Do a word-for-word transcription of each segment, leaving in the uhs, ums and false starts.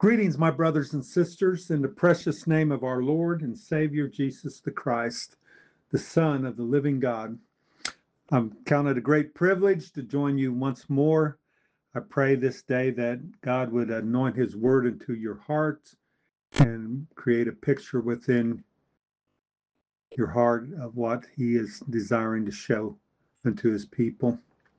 Greetings, my brothers and sisters, in the precious name of our Lord and Savior Jesus the Christ, the Son of the living God. I'm counted a great privilege to join you once more. I pray this day that God would anoint his word into your hearts and create a picture within your heart of what he is desiring to show unto his people.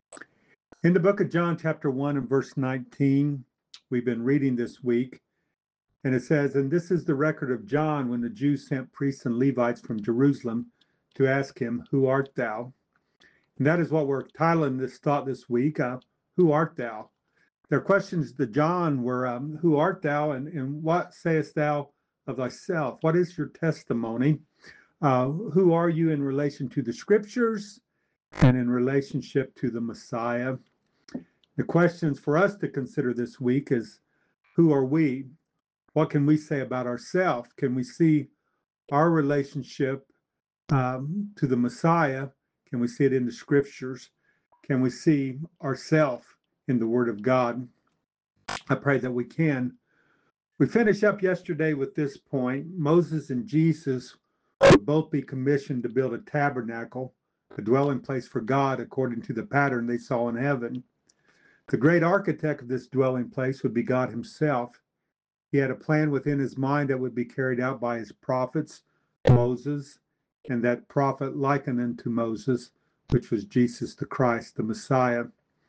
In the book of John, chapter one and verse nineteen, we've been reading this week. And it says, and this is the record of John when the Jews sent priests and Levites from Jerusalem to ask him, who art thou? And that is what we're titling this thought this week, uh, who art thou? Their questions to John were, um, who art thou, and, and what sayest thou of thyself? What is your testimony? Uh, who are you in relation to the scriptures and in relationship to the Messiah? The questions for us to consider this week is, who are we? What can we say about ourselves? Can we see our relationship um, to the Messiah? Can we see it in the scriptures? Can we see ourselves in the Word of God? I pray that we can. We finished up yesterday with this point. Moses and Jesus would both be commissioned to build a tabernacle, a dwelling place for God according to the pattern they saw in heaven. The great architect of this dwelling place would be God himself. He had a plan within his mind that would be carried out by his prophets, Moses, and that prophet likened unto Moses, which was Jesus the Christ, the Messiah.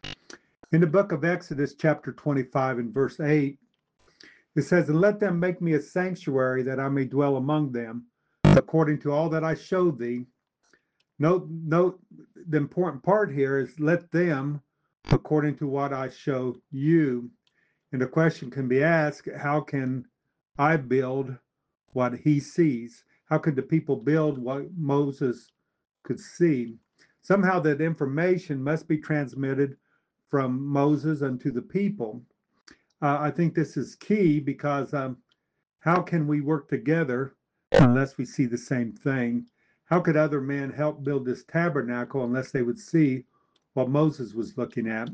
In the book of Exodus, chapter twenty-five and verse eight, it says, and let them make me a sanctuary that I may dwell among them, according to all that I showed thee. Note, note the important part here is let them, according to what I show you. And the question can be asked, how can I build what he sees? How could the people build what Moses could see? Somehow that information must be transmitted from Moses unto the people. Uh, I think this is key because um, how can we work together unless we see the same thing? How could other men help build this tabernacle unless they would see what Moses was looking at?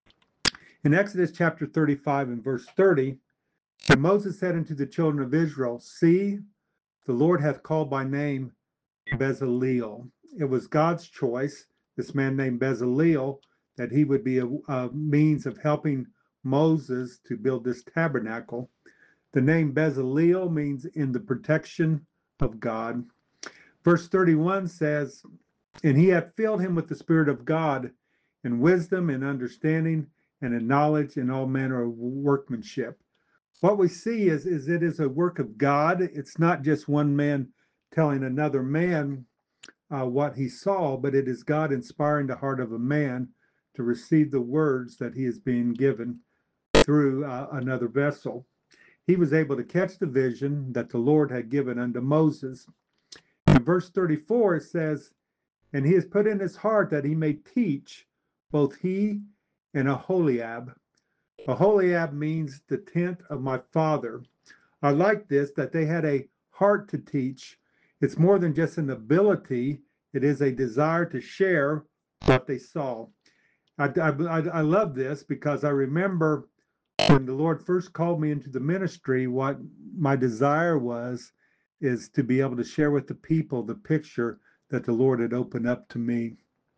In Exodus chapter thirty-five and verse thirty, and Moses said unto the children of Israel, see, the Lord hath called by name Bezaleel. It was God's choice, this man named Bezaleel, that he would be a, a means of helping Moses to build this tabernacle. The name Bezaleel means in the protection of God. Verse thirty-one says, and he hath filled him with the Spirit of God, in wisdom and understanding, and in knowledge and all manner of workmanship. What we see is, is it is a work of God. It's not just one man telling another man uh, what he saw, but it is God inspiring the heart of a man to receive the words that he is being given through uh, another vessel. He was able to catch the vision that the Lord had given unto Moses. In verse thirty-four, it says, and he has put in his heart that he may teach both he and Aholiab. Aholiab means the tent of my father. I like this, that they had a heart to teach. It's more than just an ability. It is a desire to share what they saw. I, I, I love this because I remember when the Lord first called me into the ministry, what my desire was is to be able to share with the people the picture that the Lord had opened up to me.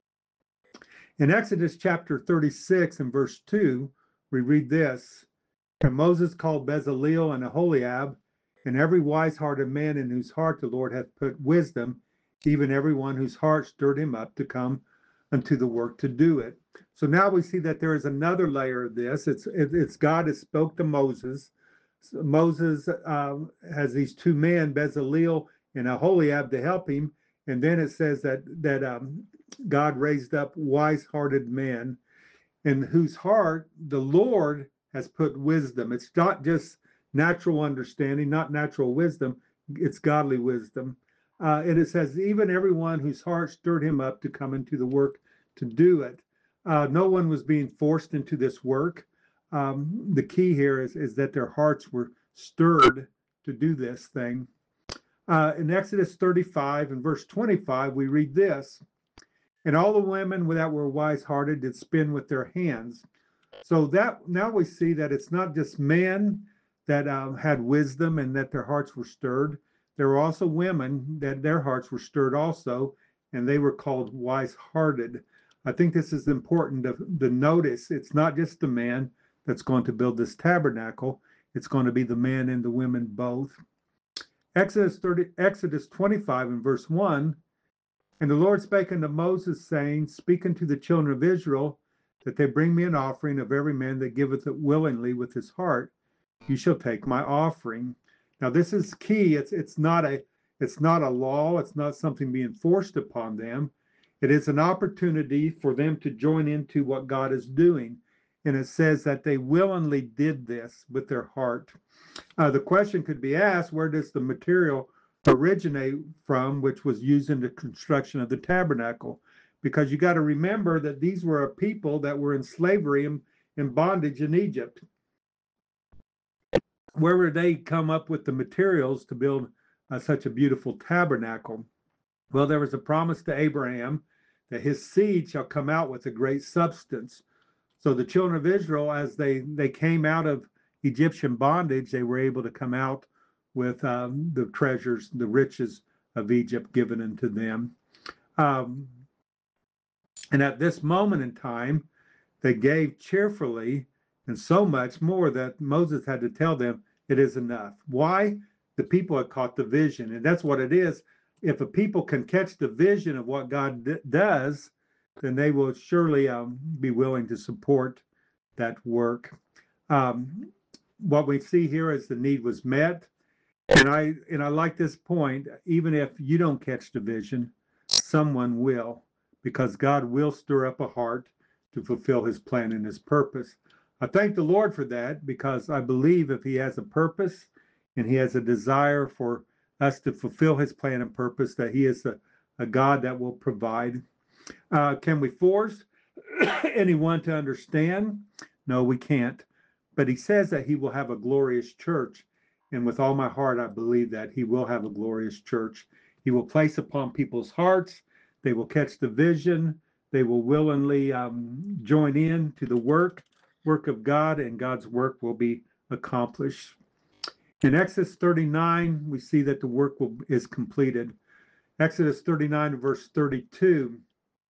In Exodus chapter thirty-six and verse two, we read this, and Moses called Bezaleel and Aholiab, and every wise-hearted man in whose heart the Lord hath put wisdom, even every one whose heart stirred him up to come unto the work to do it. So now we see that there is another layer of this. It's it's God has spoke to Moses. So Moses um, has these two men, Bezaleel and Aholiab, to help him, and then it says that that um, God raised up wise-hearted men, in whose heart the Lord has put wisdom. It's not just natural understanding, not natural wisdom, it's godly wisdom. Uh, and it says, even everyone whose heart stirred him up to come into the work to do it. Uh, no one was being forced into this work. Um, the key here is, is that their hearts were stirred to do this thing. Uh, in Exodus thirty-five and verse twenty-five, we read this, and all the women that were wise-hearted did spin with their hands. So that now we see that it's not just men that uh, had wisdom and that their hearts were stirred. There were also women that their hearts were stirred also, and they were called wise-hearted. I think this is important to, to notice. It's not just the man that's going to build this tabernacle. It's going to be the men and the women both. Exodus thirty, Exodus twenty-five and verse one, and the Lord spake unto Moses, saying, Speak unto the children of Israel, that they bring me an offering of every man that giveth it willingly with his heart. You shall take my offering. Now this is key. It's it's not a it's not a law. It's not something being forced upon them. It is an opportunity for them to join into what God is doing. And it says that they willingly did this with their heart. Uh, the question could be asked, where does the material originate from, which was used in the construction of the tabernacle? Because you got to remember that these were a people that were in slavery and in bondage in Egypt. Where would they come up with the materials to build uh, such a beautiful tabernacle? Well, there was a promise to Abraham that his seed shall come out with a great substance. So the children of Israel, as they, they came out of Egyptian bondage, they were able to come out with um, the treasures, the riches of Egypt given unto them. Um, and at this moment in time, they gave cheerfully, and so much more that Moses had to tell them it is enough. Why? The people had caught the vision, and that's what it is. If a people can catch the vision of what God d- does, then they will surely um, be willing to support that work. Um, what we see here is the need was met, and I and I like this point. Even if you don't catch the vision, someone will, because God will stir up a heart to fulfill His plan and His purpose. I thank the Lord for that, because I believe if He has a purpose and He has a desire for us to fulfill His plan and purpose, that He is a, a God that will provide. Uh, can we force anyone to understand? No, we can't. But He says that He will have a glorious church. And with all my heart, I believe that He will have a glorious church. He will place upon people's hearts. They will catch the vision. They will willingly um, join in to the work, work of God, and God's work will be accomplished. In Exodus thirty-nine, we see that the work will, is completed. Exodus thirty-nine, verse thirty-two.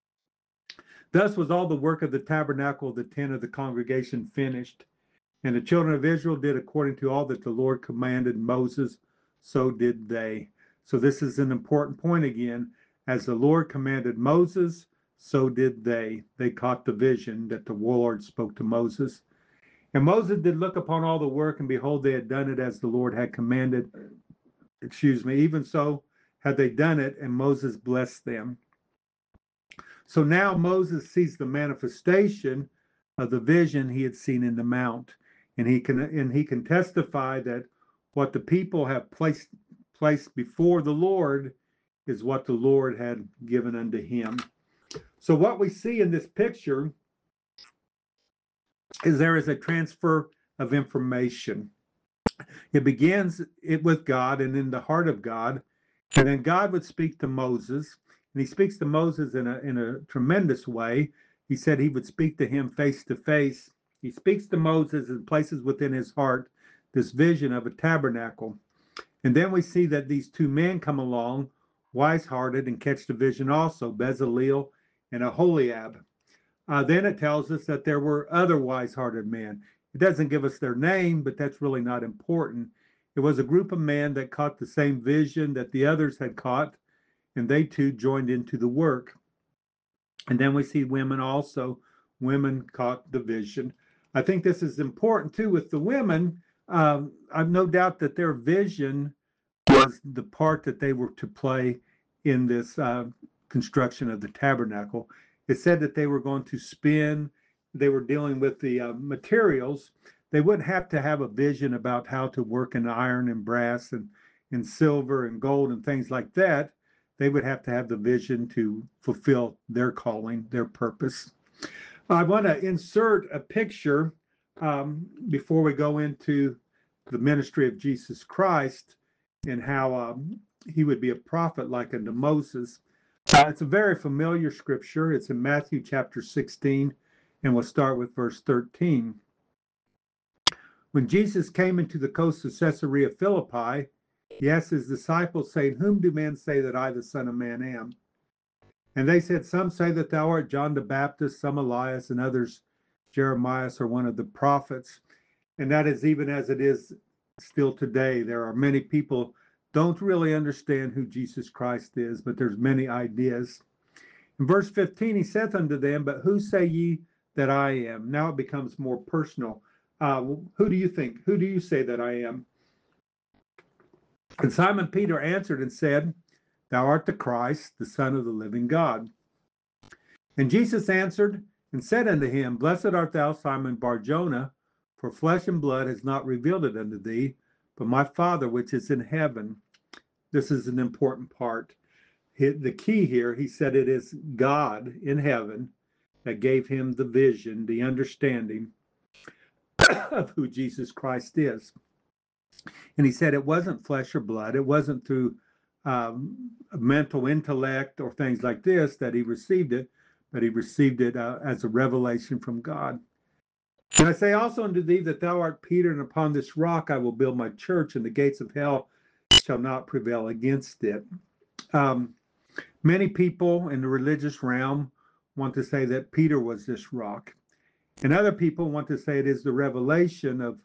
Thus was all the work of the tabernacle of the tent of the congregation finished. And the children of Israel did according to all that the Lord commanded Moses, so did they. So this is an important point again. As the Lord commanded Moses, so did they. They caught the vision that the Lord spoke to Moses. And Moses did look upon all the work, and behold, they had done it as the Lord had commanded. Excuse me. Even so had they done it, and Moses blessed them. So now Moses sees the manifestation of the vision he had seen in the mount. And he can and he can testify that what the people have placed placed before the Lord is what the Lord had given unto him. So what we see in this picture is there is a transfer of information. It begins it with God and in the heart of God, and then God would speak to Moses, and He speaks to Moses in a in a tremendous way. He said He would speak to him face to face. He speaks to Moses and places within his heart this vision of a tabernacle. And then we see that these two men come along, wise-hearted, and catch the vision also, Bezaleel and Aholiab. Uh, then it tells us that there were other wise-hearted men. It doesn't give us their name, but that's really not important. It was a group of men that caught the same vision that the others had caught, and they too joined into the work. And then we see women also. Women caught the vision. I think this is important too with the women. Um, I've no doubt that their vision was the part that they were to play in this uh, construction of the tabernacle. It said that they were going to spin, they were dealing with the uh, materials. They wouldn't have to have a vision about how to work in iron and brass and, and silver and gold and things like that. They would have to have the vision to fulfill their calling, their purpose. I want to insert a picture um, before we go into the ministry of Jesus Christ and how um, he would be a prophet like unto Moses. Uh, it's a very familiar scripture. It's in Matthew chapter sixteen, and we'll start with verse thirteen. When Jesus came into the coast of Caesarea Philippi, he asked his disciples, saying, Whom do men say that I, the Son of Man, am? And they said, Some say that thou art John the Baptist, some Elias, and others Jeremiah or one of the prophets. And that is even as it is still today. There are many people don't really understand who Jesus Christ is, but there's many ideas. In verse fifteen, he saith unto them, But who say ye that I am? Now it becomes more personal. Uh, who do you think? Who do you say that I am? And Simon Peter answered and said, Thou art the Christ, the Son of the living God. And Jesus answered and said unto him, Blessed art thou, Simon Bar-Jonah, for flesh and blood has not revealed it unto thee, but my Father which is in heaven. This is an important part. The key here, he said it is God in heaven that gave him the vision, the understanding of who Jesus Christ is. And he said it wasn't flesh or blood. It wasn't through um, mental intellect or things like this that he received it, but he received it uh, as a revelation from God. And I say also unto thee that thou art Peter, and upon this rock I will build my church, and the gates of hell shall not prevail against it. Um, many people in the religious realm want to say that Peter was this rock. And other people want to say it is the revelation of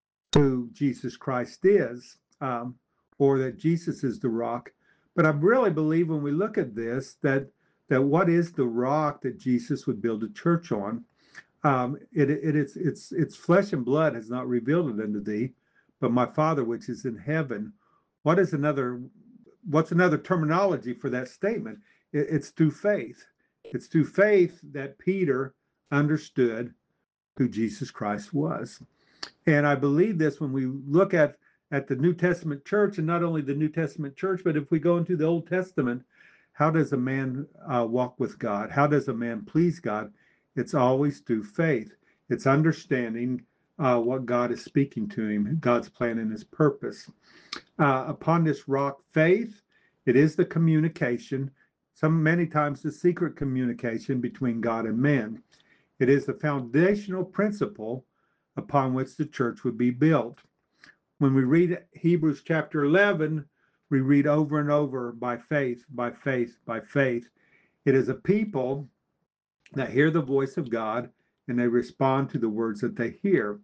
who Jesus Christ is, um, or that Jesus is the rock. But I really believe when we look at this, that that what is the rock that Jesus would build a church on? Um, it, it, it's, it's, it's flesh and blood has not revealed it unto thee, but my Father which is in heaven. What is another, what's another terminology for that statement? It, it's through faith. It's through faith that Peter understood who Jesus Christ was. And I believe this when we look at, at the New Testament church, and not only the New Testament church, but if we go into the Old Testament, how does a man uh, walk with God? How does a man please God? It's always through faith. It's understanding uh, what God is speaking to him, God's plan and his purpose. Uh, upon this rock, faith, it is the communication, some many times the secret communication between God and man. It is the foundational principle upon which the church would be built. When we read Hebrews chapter eleven, we read over and over, by faith, by faith, by faith. It is a people that hear the voice of God and they respond to the words that they hear.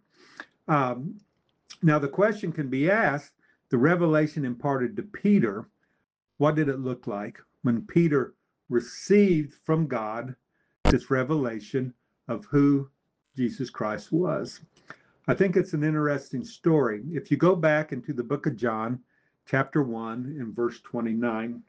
Um, now, the question can be asked, the revelation imparted to Peter, what did it look like when Peter received from God this revelation of who Jesus Christ was? I think it's an interesting story. If you go back into the book of John, chapter one, and verse twenty-nine,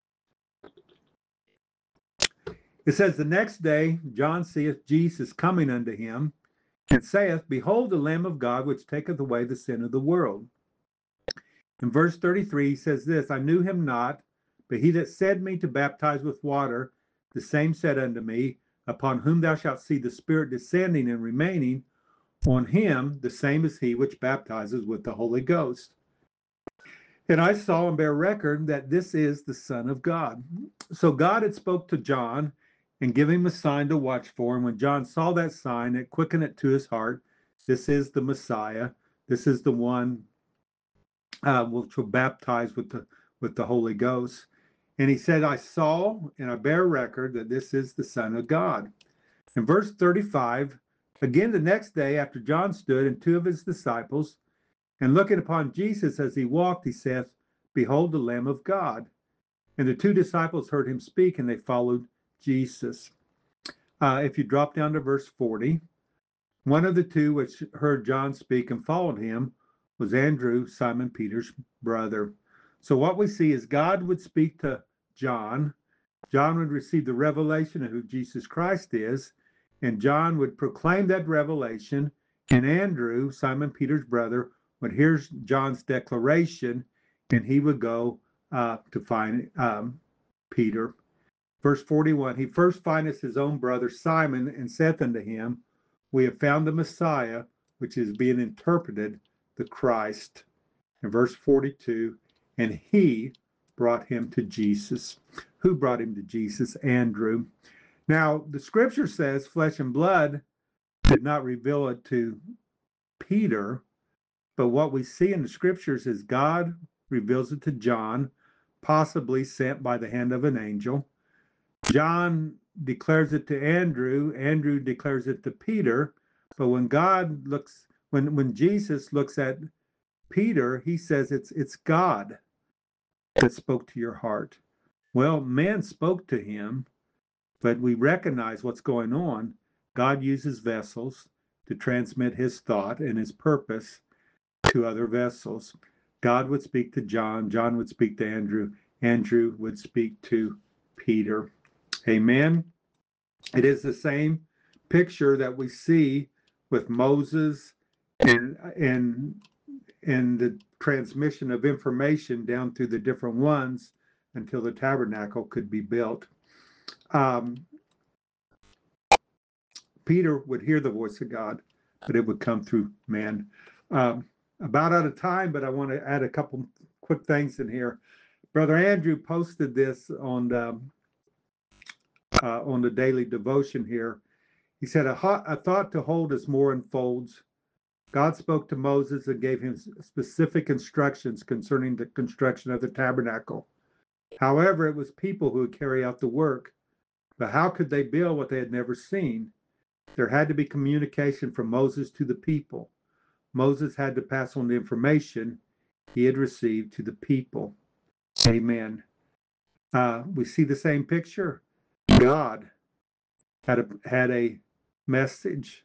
it says, The next day John seeth Jesus coming unto him, and saith, Behold the Lamb of God, which taketh away the sin of the world. In verse thirty-three, he says this, I knew him not, but he that sent me to baptize with water, the same said unto me, Upon whom thou shalt see the Spirit descending and remaining, on him the same is he which baptizes with the Holy Ghost. And I saw and bear record that this is the Son of God. So God had spoke to John and give him a sign to watch for. And when John saw that sign, it quickened it to his heart. This is the Messiah. This is the one uh, which will baptize with the with the Holy Ghost. And he said, I saw and I bear record that this is the Son of God. In verse thirty-five, again the next day after John stood and two of his disciples, and looking upon Jesus as he walked, he saith, Behold the Lamb of God. And the two disciples heard him speak, and they followed Jesus. Uh, if you drop down to verse forty, one of the two which heard John speak and followed him was Andrew, Simon Peter's brother. So what we see is God would speak to John. John would receive the revelation of who Jesus Christ is, and John would proclaim that revelation, and Andrew, Simon Peter's brother, would hear John's declaration, and he would go uh, to find um, Peter. Verse forty-one, he first findeth his own brother Simon, and saith unto him, We have found the Messiah, which is being interpreted, the Christ. In verse forty-two, and he brought him to Jesus. Who brought him to Jesus? Andrew. Now, the scripture says flesh and blood did not reveal it to Peter, But what we see in the scriptures is God reveals it to John, possibly sent by the hand of an angel. John declares it to Andrew. Andrew declares it to Peter. But when God looks, when, when Jesus looks at Peter, he says it's it's God that spoke to your heart. Well, man spoke to him, but we recognize what's going on. God uses vessels to transmit his thought and his purpose to other vessels. God would speak to John. John would speak to Andrew. Andrew would speak to Peter. Amen. It is the same picture that we see with Moses and and and the transmission of information down through the different ones until the tabernacle could be built. Um, Peter would hear the voice of God, but it would come through man. Um, about out of time, but I want to add a couple quick things in here. Brother Andrew posted this on the, uh, on the daily devotion here. He said, a, hot, a thought to hold as more unfolds. God spoke to Moses and gave him specific instructions concerning the construction of the tabernacle. However, it was people who would carry out the work. But how could they build what they had never seen? There had to be communication from Moses to the people. Moses had to pass on the information he had received to the people. Amen. Uh, we see the same picture. God had a, had a message.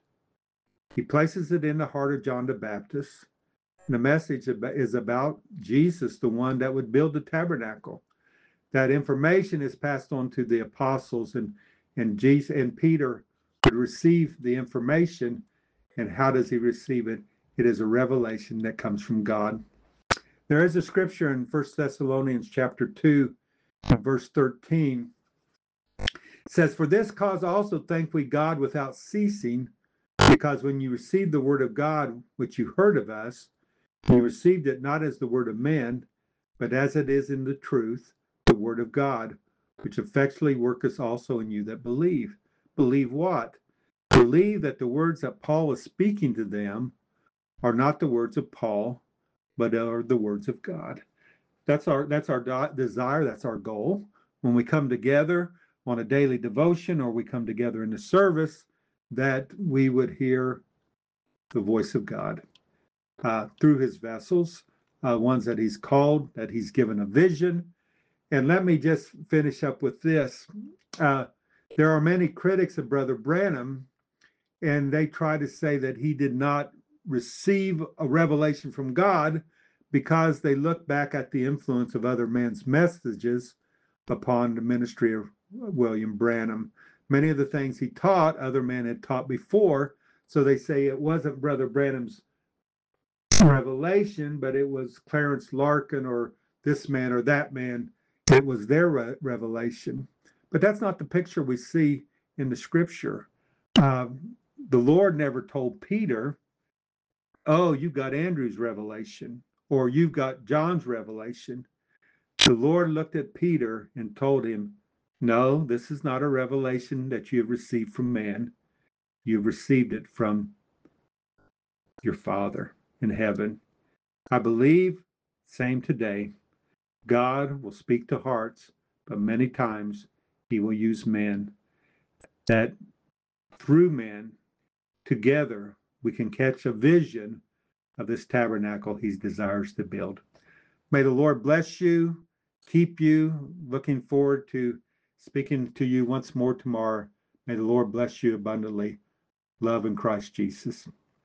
He places it in the heart of John the Baptist. The message is about Jesus, the one that would build the tabernacle. That information is passed on to the apostles, and and Jesus and Peter would receive the information. And how does he receive it? It is a revelation that comes from God. There is a scripture in First Thessalonians chapter two, verse thirteen. It says, "For this cause also thank we God without ceasing, because when you received the word of God, which you heard of us, you received it not as the word of men, but as it is in the truth, the word of God, which effectually worketh also in you that believe." Believe what? Believe that the words that Paul is speaking to them are not the words of Paul, but are the words of God. That's our that's our desire. That's our goal. When we come together on a daily devotion, or we come together in the service, that we would hear the voice of God uh, through his vessels, uh, ones that he's called, that he's given a vision. And let me just finish up with this. Uh, there are many critics of Brother Branham, and they try to say that he did not receive a revelation from God because they look back at the influence of other men's messages upon the ministry of William Branham. Many of the things he taught, other men had taught before, so they say it wasn't Brother Branham's revelation, but it was Clarence Larkin or this man or that man. It was their re- revelation. But that's not the picture we see in the scripture. Um, the Lord never told Peter, "Oh, you've got Andrew's revelation," or "You've got John's revelation." The Lord looked at Peter and told him, "No, this is not a revelation that you have received from man. You've received it from your Father in heaven." I believe, same today, God will speak to hearts, but many times he will use men, that through men, together, we can catch a vision of this tabernacle he desires to build. May the Lord bless you, keep you. Looking forward to speaking to you once more tomorrow. May the Lord bless you abundantly. Love in Christ Jesus.